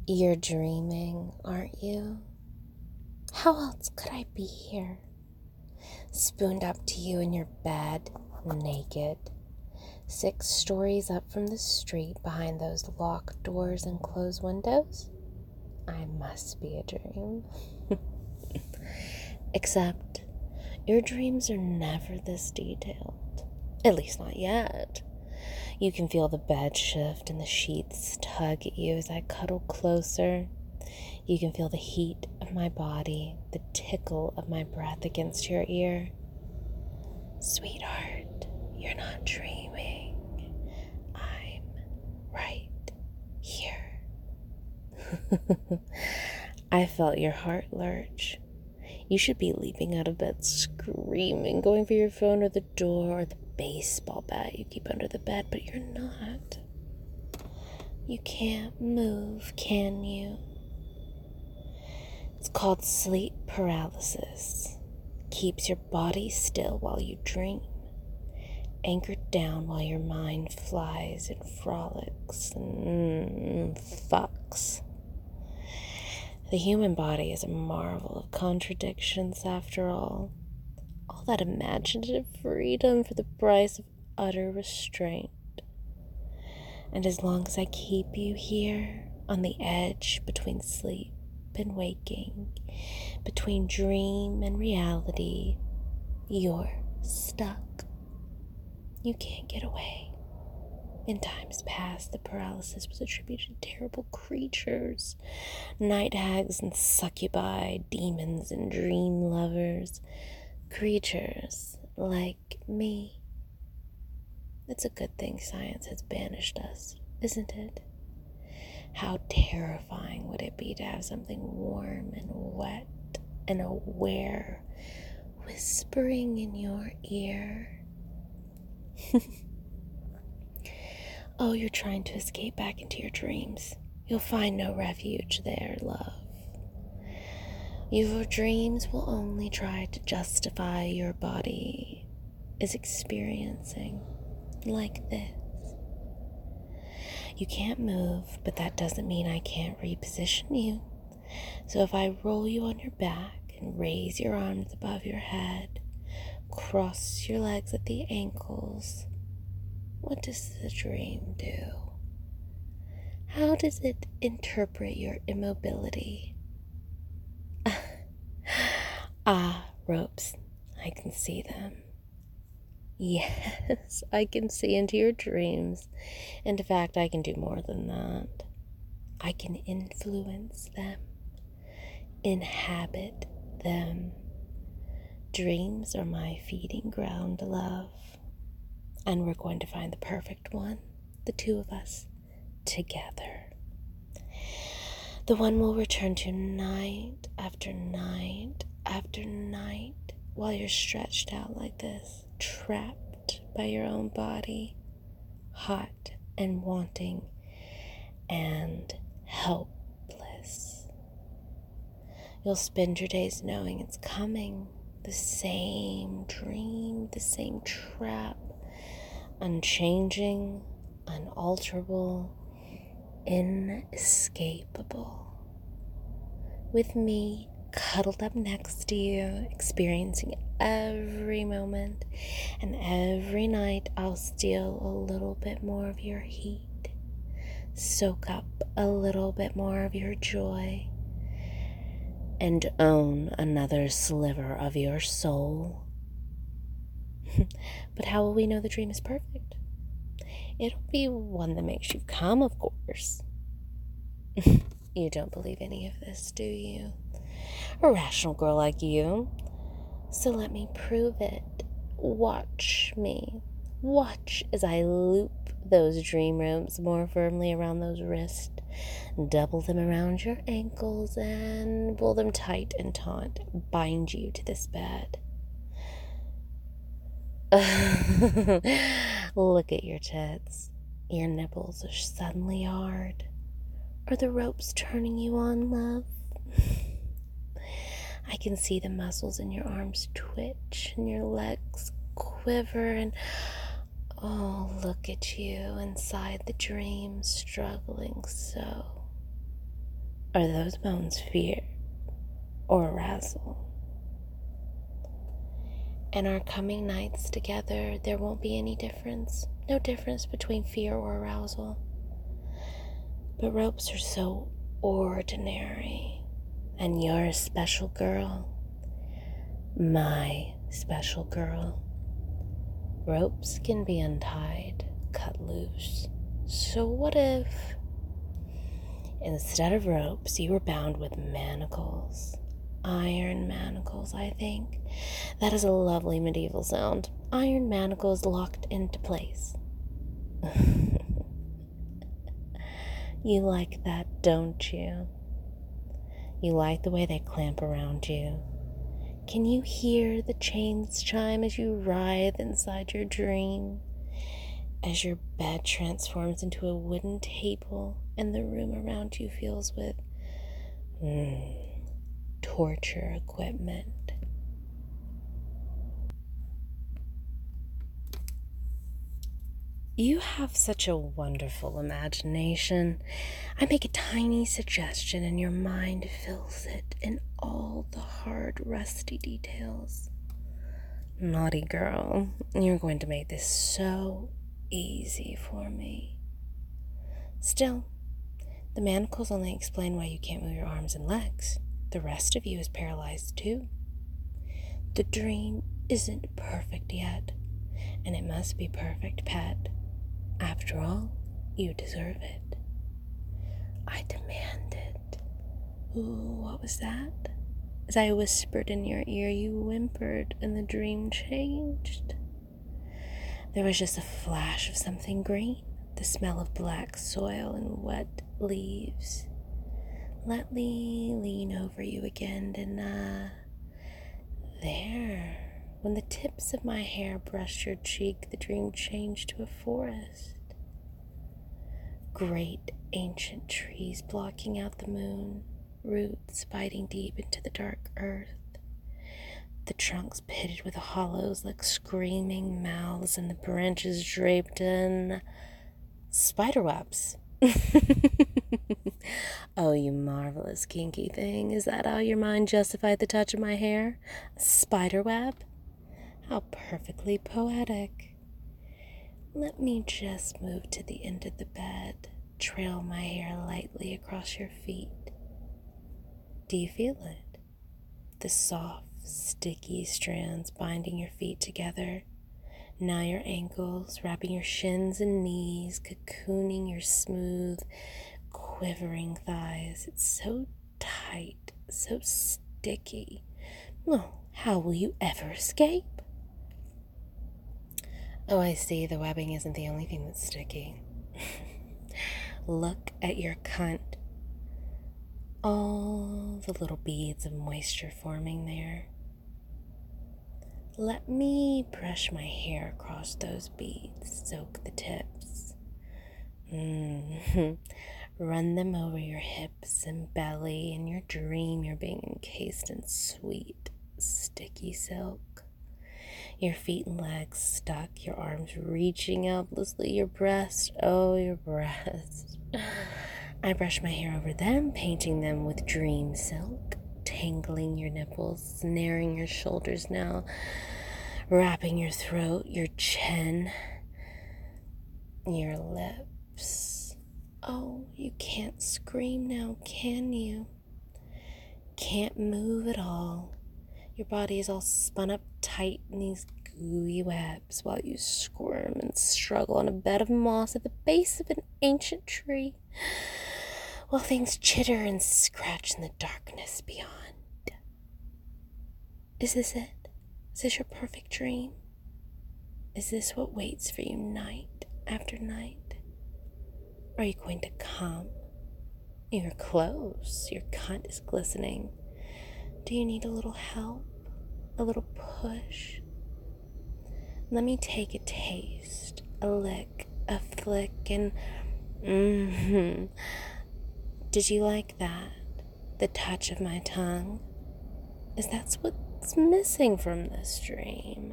You're dreaming, aren't you? How else could I be here? Spooned up to you in your bed, naked, 6 stories up from the street behind those locked doors and closed windows? I must be a dream. Except, your dreams are never this detailed. At least not yet. You can feel the bed shift and the sheets tug at you as I cuddle closer. You can feel the heat of my body, the tickle of my breath against your ear. Sweetheart, you're not dreaming. I'm right here. I felt your heart lurch. You should be leaping out of bed screaming, going for your phone or the door or the baseball bat you keep under the bed, but you're not. You can't move, can you? It's called sleep paralysis. Keeps your body still while you dream, anchored down while your mind flies and frolics and fucks. The human body is a marvel of contradictions after all. All that imaginative freedom for the price of utter restraint. And as long as I keep you here on the edge between sleep and waking, between dream and reality, you're stuck. You can't get away. In times past, the paralysis was attributed to terrible creatures, night hags and succubi, demons and dream lovers, creatures like me. It's a good thing science has banished us, isn't it? How terrifying would it be to have something warm and wet and aware whispering in your ear? Oh, you're trying to escape back into your dreams. You'll find no refuge there, love. Your dreams will only try to justify your body is experiencing like this. You can't move, but that doesn't mean I can't reposition you. So if I roll you on your back and raise your arms above your head, cross your legs at the ankles, what does the dream do? How does it interpret your immobility? Ropes. I can see them. Yes, I can see into your dreams. In fact, I can do more than that. I can influence them, inhabit them. Dreams are my feeding ground, love. And we're going to find the perfect one, the two of us, together. The one we'll return to night after night after night while you're stretched out like this, trapped by your own body, hot and wanting and helpless. You'll spend your days knowing it's coming, the same dream, the same trap, unchanging, unalterable, inescapable. With me cuddled up next to you, experiencing every moment, and every night I'll steal a little bit more of your heat, soak up a little bit more of your joy, and own another sliver of your soul. But how will we know the dream is perfect? It'll be one that makes you come, of course. You don't believe any of this, do you? A rational girl like you. So let me prove it. Watch me. Watch as I loop those dream ropes more firmly around those wrists, double them around your ankles, and pull them tight and taut. Bind you to this bed. Look at your tits. Your nipples are suddenly hard. Are the ropes turning you on, love? I can see the muscles in your arms twitch and your legs quiver, and oh, look at you inside the dream, struggling so. Are those bones fear or arousal? In our coming nights together, there won't be any difference. No difference between fear or arousal. But ropes are so ordinary. And you're a special girl. My special girl. Ropes can be untied, cut loose. So what if, instead of ropes, you were bound with manacles? Iron manacles, I think. That is a lovely medieval sound. Iron manacles locked into place. You like that, don't you? You like the way they clamp around you. Can you hear the chains chime as you writhe inside your dream? As your bed transforms into a wooden table and the room around you fills with torture equipment. You have such a wonderful imagination. I make a tiny suggestion and your mind fills it in all the hard, rusty details. Naughty girl, you're going to make this so easy for me. Still, the manacles only explain why you can't move your arms and legs. The rest of you is paralyzed too. The dream isn't perfect yet, and it must be perfect, pet. After all, you deserve it. I demand it. Ooh, what was that? As I whispered in your ear, you whimpered, and the dream changed. There was just a flash of something green, the smell of black soil and wet leaves. Let me lean over you again, and there. When the tips of my hair brushed your cheek, the dream changed to a forest. Great ancient trees blocking out the moon, roots biting deep into the dark earth. The trunks pitted with hollows like screaming mouths, and the branches draped in spiderwebs. Oh, you marvelous kinky thing. Is that how your mind justified the touch of my hair? A spiderweb? How perfectly poetic. Let me just move to the end of the bed, trail my hair lightly across your feet. Do you feel it? The soft, sticky strands binding your feet together. Now your ankles, wrapping your shins and knees, cocooning your smooth, quivering thighs. It's so tight, so sticky. Oh, how will you ever escape? Oh, I see. The webbing isn't the only thing that's sticky. Look at your cunt. All the little beads of moisture forming there. Let me brush my hair across those beads, soak the tips. Run them over your hips and belly. In your dream, you're being encased in sweet, sticky silk. Your feet and legs stuck, your arms reaching helplessly, your breast, oh, your breast. I brush my hair over them, painting them with dream silk, tangling your nipples, snaring your shoulders now, wrapping your throat, your chin, your lips. Oh, you can't scream now, can you? Can't move at all. Your body is all spun up tight in these gooey webs while you squirm and struggle on a bed of moss at the base of an ancient tree, while things chitter and scratch in the darkness beyond. Is this it? Is this your perfect dream? Is this what waits for you night after night? Are you going to come? You're close. Your cunt is glistening. Do you need a little help? A little push? Let me take a taste, a lick, a flick, and Did you like that? The touch of my tongue? Is that what's missing from this dream?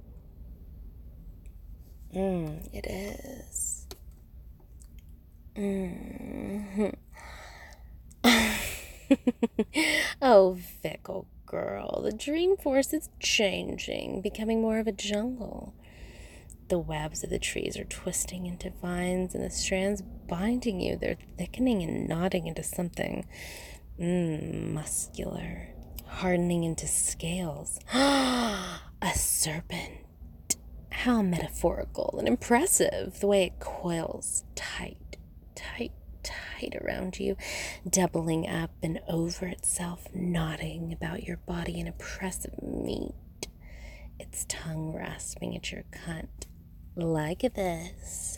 It is. Oh, fickle girl, the dream force is changing, becoming more of a jungle. The webs of the trees are twisting into vines, and the strands binding you, they're thickening and knotting into something muscular, hardening into scales. A serpent. How metaphorical and impressive, the way it coils tight, tight, tight around you, doubling up and over itself, knotting about your body in oppressive meat, its tongue rasping at your cunt. Like this.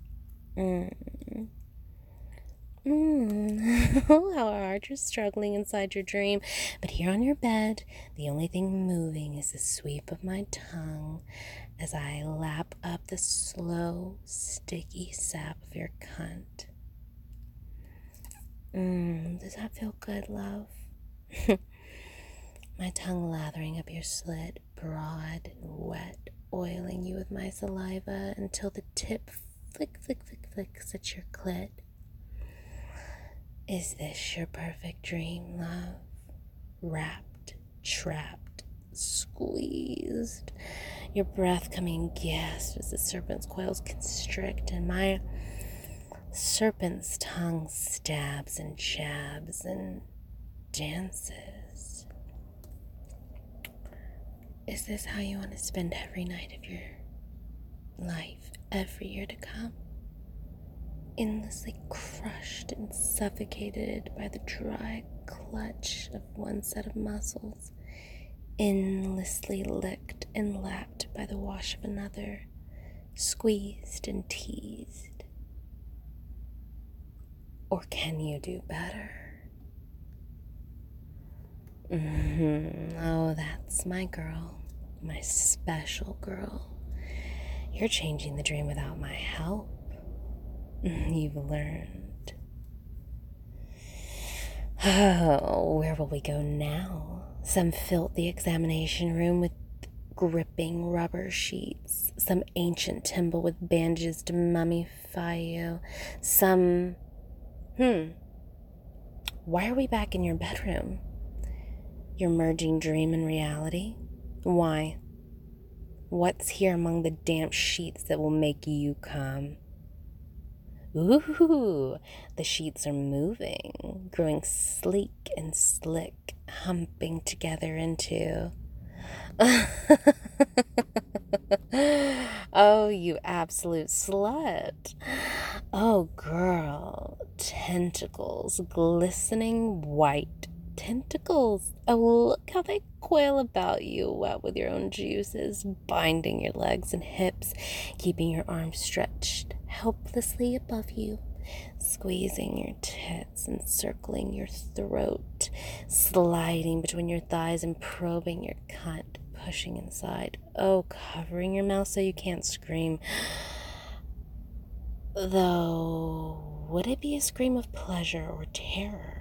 How hard you're struggling inside your dream. But here on your bed, the only thing moving is the sweep of my tongue as I lap up the slow, sticky sap of your cunt. Does that feel good, love? My tongue lathering up your slit, broad and wet, oiling you with my saliva until the tip flicks at your clit. Is this your perfect dream, love? Wrapped, trapped, squeezed. Your breath coming gasp as the serpent's coils constrict, and my serpent's tongue stabs and jabs and dances. Is this how you want to spend every night of your life, every year to come? Endlessly crushed and suffocated by the dry clutch of one set of muscles, endlessly licked and lapped by the wash of another, squeezed and teased. Or can you do better? Oh, that's my girl, my special girl. You're changing the dream without my help. You've learned. Oh, where will we go now? Some filthy examination room with gripping rubber sheets. Some ancient temple with bandages to mummify you. Some... Why are we back in your bedroom? You're merging dream and reality? Why? What's here among the damp sheets that will make you come? Ooh, the sheets are moving, growing sleek and slick, humping together into... Oh, you absolute slut. Oh, girl, tentacles, glistening white tentacles. Oh, look how they coil about you, wet with your own juices, binding your legs and hips, keeping your arms stretched helplessly above you, squeezing your tits, encircling your throat, sliding between your thighs and probing your cunt, pushing inside. Oh, covering your mouth so you can't scream. Though, would it be a scream of pleasure or terror?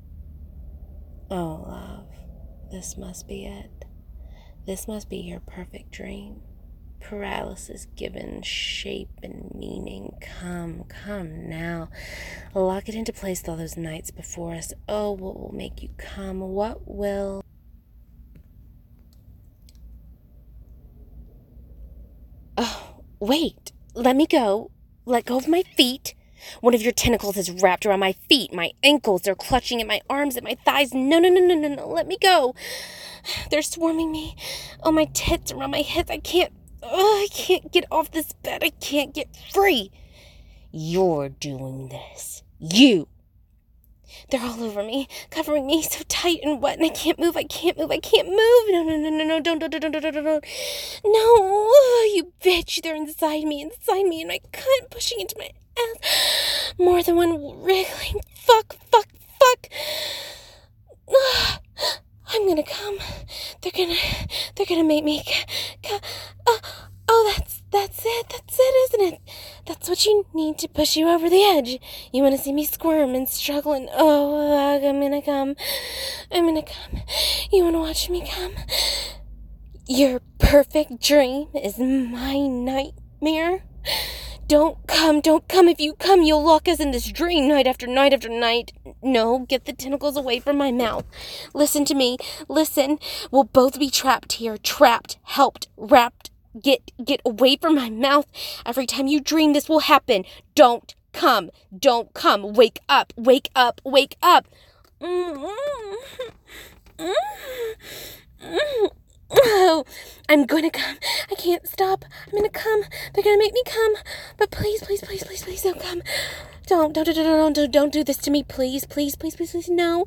Oh, love, this must be it. This must be your perfect dream. Paralysis given shape and meaning. Come now. Lock it into place with all those nights before us. Oh, what will make you come? What will... Oh, wait. Let me go. Let go of my feet. One of your tentacles is wrapped around my feet, my ankles. They're clutching at my arms, at my thighs. No. Let me go. They're swarming me. Oh, my tits around my hips. I can't get off this bed. I can't get free. You're doing this. You. They're all over me, covering me so tight and wet, and I can't move. No, don't. No, you bitch. They're inside me, and my cunt pushing into my ass. More than one wriggling. Fuck. I'm gonna come. They're gonna make me oh, that's it, isn't it? That's what you need to push you over the edge. You want to see me squirm and struggle and, oh, I'm gonna come. You want to watch me come? Your perfect dream is my nightmare. Don't come. If you come, you'll lock us in this dream night after night after night. No, get the tentacles away from my mouth. Listen to me. Listen. We'll both be trapped here. Trapped, helped, wrapped. Get away from my mouth. Every time you dream, this will happen. Don't come. Don't come. Wake up. Wake up. Wake up. Oh, I'm gonna come. I can't stop. I'm gonna come. They're gonna make me come. But please don't come. Don't do this to me, please. Please, no.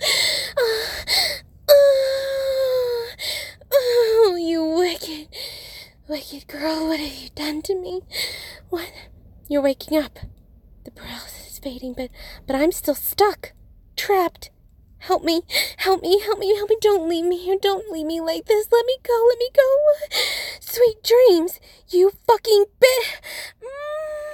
Oh, you wicked girl. What have you done to me? What? You're waking up. The paralysis is fading, but I'm still stuck, trapped. Help me. Don't leave me here. Don't leave me like this. Let me go. Sweet dreams, you fucking bitch.